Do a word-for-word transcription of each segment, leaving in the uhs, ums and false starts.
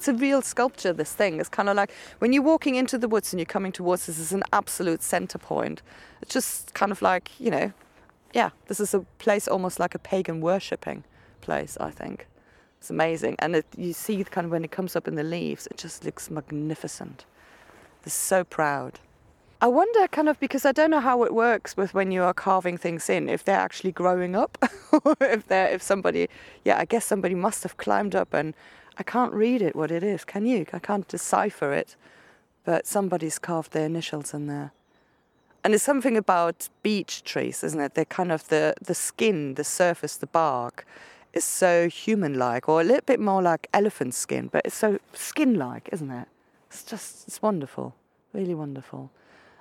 it's a real sculpture, this thing. It's kind of like when you're walking into the woods and you're coming towards this, is an absolute center point. It's just kind of like, you know, yeah, this is a place almost like a pagan worshipping place, I think. It's amazing. And it, you see kind of when it comes up in the leaves, it just looks magnificent. It's so proud. I wonder kind of, because I don't know how it works with when you are carving things in, if they're actually growing up, or if they're, if somebody, yeah, I guess somebody must have climbed up, and I can't read it, what it is, can you? I can't decipher it, but somebody's carved their initials in there. And there's something about beech trees, isn't it? They're kind of the, the skin, the surface, the bark is so human-like, or a little bit more like elephant skin, but it's so skin-like, isn't it? It's just, it's wonderful, really wonderful.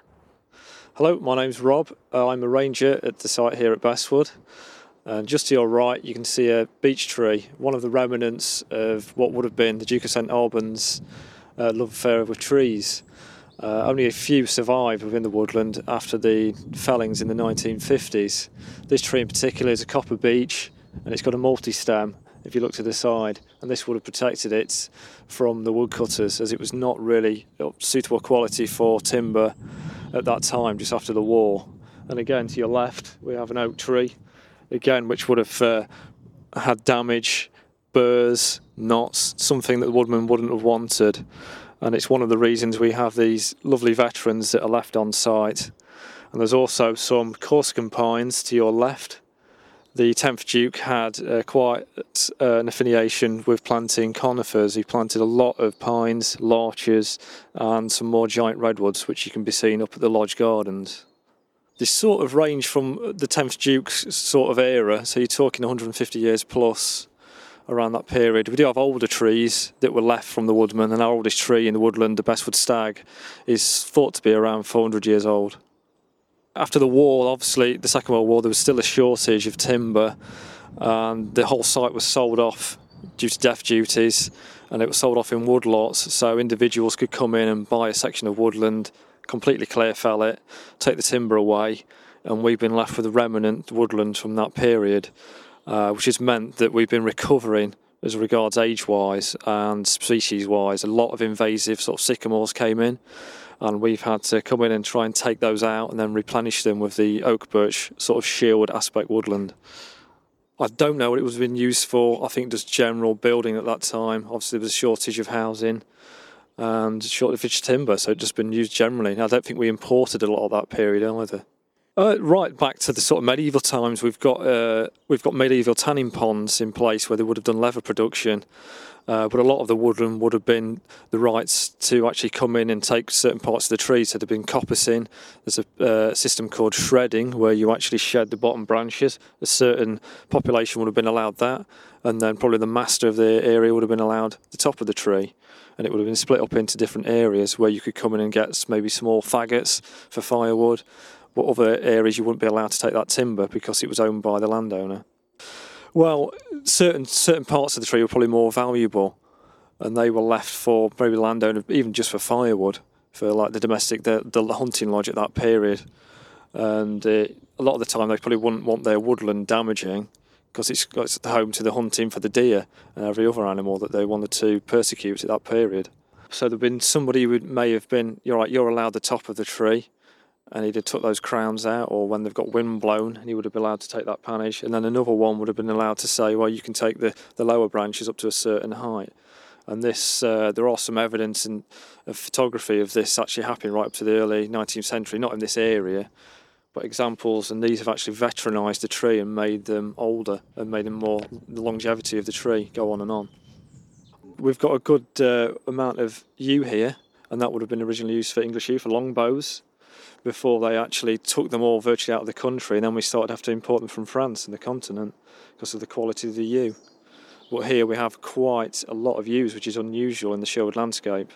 Hello, my name's Rob. Uh, I'm a ranger at the site here at Bestwood. And just to your right, you can see a beech tree, one of the remnants of what would have been the Duke of St Albans' uh, love affair with trees. Uh, only a few survived within the woodland after the fellings in the nineteen fifties. This tree in particular is a copper beech, and it's got a multi-stem if you look to the side, and this would have protected it from the woodcutters, as it was not really suitable quality for timber at that time, just after the war. And again, to your left, we have an oak tree, again, which would have uh, had damage, burrs, knots, something that the woodman wouldn't have wanted. And it's one of the reasons we have these lovely veterans that are left on site. And there's also some Corsican pines to your left. The tenth Duke had uh, quite uh, an affiliation with planting conifers. He planted a lot of pines, larches, and some more giant redwoods, which you can be seen up at the Lodge Gardens. This sort of range from the tenth Duke's sort of era, so you're talking one hundred fifty years plus around that period. We do have older trees that were left from the woodman, and our oldest tree in the woodland, the Bestwood Stag, is thought to be around four hundred years old. After the war, obviously, the Second World War, there was still a shortage of timber, and the whole site was sold off due to death duties, and it was sold off in woodlots, so individuals could come in and buy a section of woodland, completely clear fell it, take the timber away, and we've been left with a remnant woodland from that period, uh, which has meant that we've been recovering as regards age-wise and species-wise. A lot of invasive sort of sycamores came in, and we've had to come in and try and take those out and then replenish them with the oak birch sort of shielded aspect woodland. I don't know what it was being used for. I think just general building at that time. Obviously there was a shortage of housing and shortage of timber, so it's just been used generally. I don't think we imported a lot of that period either. Uh, right back to the sort of medieval times, we've got uh, we've got medieval tanning ponds in place where they would have done leather production, uh, but a lot of the woodland would have been the rights to actually come in and take certain parts of the trees. So there'd been coppicing. There's a uh, system called shredding where you actually shed the bottom branches. A certain population would have been allowed that, and then probably the master of the area would have been allowed the top of the tree. And it would have been split up into different areas where you could come in and get maybe small faggots for firewood. But other areas you wouldn't be allowed to take that timber because it was owned by the landowner. Well, certain certain parts of the tree were probably more valuable, and they were left for maybe the landowner, even just for firewood, for like the domestic, the, the hunting lodge at that period. And uh, a lot of the time they probably wouldn't want their woodland damaging because it's, it's the home to the hunting for the deer and every other animal that they wanted to persecute at that period. So there'd been somebody who may have been, you're right, you're allowed the top of the tree, and he'd have took those crowns out, or when they've got wind blown, and he would have been allowed to take that panage. And then another one would have been allowed to say, well, you can take the, the lower branches up to a certain height. And this, uh, there are some evidence in, of photography of this actually happening right up to the early nineteenth century, not in this area, but examples, and these have actually veteranized the tree and made them older and made them more, the longevity of the tree go on and on. We've got a good uh, amount of yew here, and that would have been originally used for English yew, for longbows, before they actually took them all virtually out of the country, and then we started to have to import them from France and the continent because of the quality of the yew. But here we have quite a lot of yews, which is unusual in the Sherwood landscape.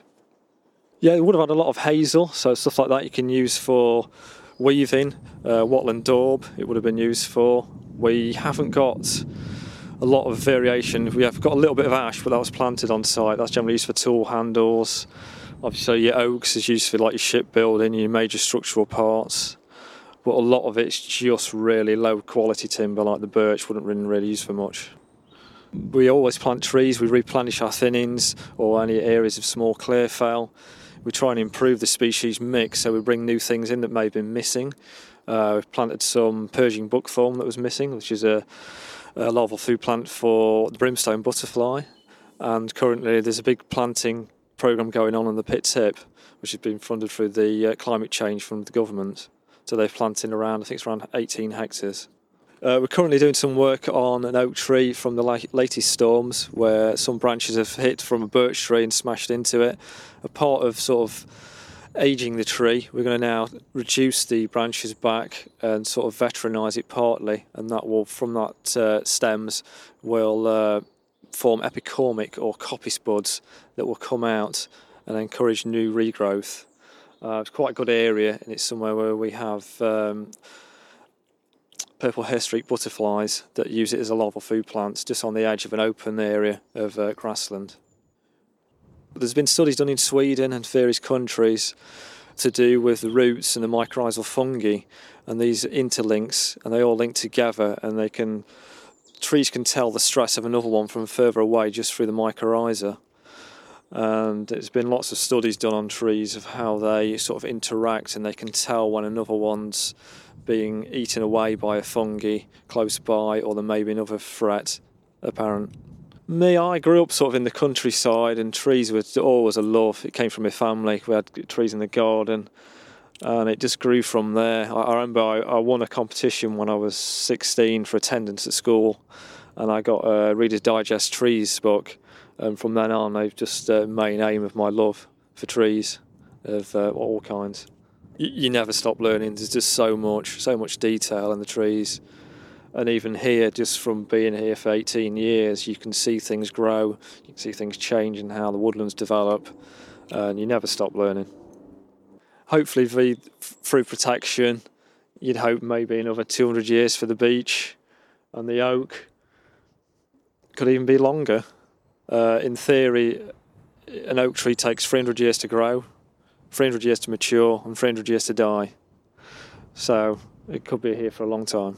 Yeah, it would have had a lot of hazel, so stuff like that you can use for weaving, uh, wattle and daub it would have been used for. We haven't got a lot of variation. We have got a little bit of ash, but that was planted on site. That's generally used for tool handles. Obviously your oaks is used for like your shipbuilding, your major structural parts, but a lot of it's just really low quality timber, like the birch wouldn't really, really use for much. We always plant trees, we replenish our thinnings or any areas of small clear fell. We try and improve the species mix, so we bring new things in that may have been missing. Uh, we've planted some Persian buckthorn that was missing, which is a, a larval food plant for the brimstone butterfly. And currently there's a big planting programme going on on the pit tip, which has been funded through the uh, climate change from the government. So they're planting around, I think it's around eighteen hectares. Uh, we're currently doing some work on an oak tree from the la- latest storms, where some branches have hit from a birch tree and smashed into it. A part of sort of ageing the tree, we're going to now reduce the branches back and sort of veteranise it partly, and that will, from that uh, stems, will uh, form epicormic or coppice buds that will come out and encourage new regrowth. Uh, it's quite a good area, and it's somewhere where we have um, purple hair streak butterflies that use it as a larval food plant just on the edge of an open area of uh, grassland. There's been studies done in Sweden and various countries to do with the roots and the mycorrhizal fungi, and these interlinks, and they all link together, and they can trees can tell the stress of another one from further away just through the mycorrhiza. And there's been lots of studies done on trees of how they sort of interact, and they can tell when another one's being eaten away by a fungi close by, or there may be another threat apparent. Me, I grew up sort of in the countryside, and trees were always a love. It came from my family. We had trees in the garden, and it just grew from there. I, I remember I, I won a competition when I was sixteen for attendance at school, and I got a Reader's Digest trees book. And from then on, they've just uh, main aim of my love for trees of uh, all kinds. You, you never stop learning. There's just so much, so much detail in the trees. And even here, just from being here for eighteen years, you can see things grow, you can see things change and how the woodlands develop, and you never stop learning. Hopefully, v, through protection, you'd hope maybe another two hundred years for the beech and the oak. Could even be longer. Uh, in theory, an oak tree takes three hundred years to grow, three hundred years to mature, and three hundred years to die. So it could be here for a long time.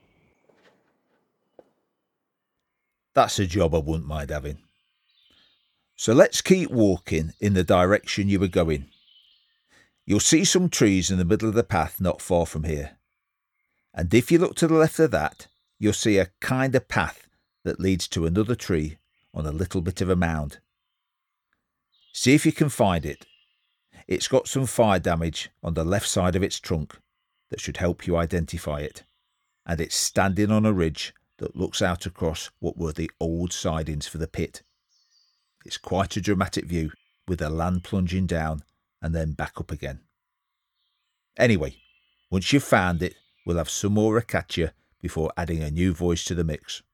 That's a job I wouldn't mind having. So let's keep walking in the direction you were going. You'll see some trees in the middle of the path not far from here. And if you look to the left of that, you'll see a kind of path that leads to another tree on a little bit of a mound. See if you can find it. It's got some fire damage on the left side of its trunk that should help you identify it. And it's standing on a ridge that looks out across what were the old sidings for the pit. It's quite a dramatic view, with the land plunging down and then back up again. Anyway, once you've found it, we'll have some more Acacia before adding a new voice to the mix.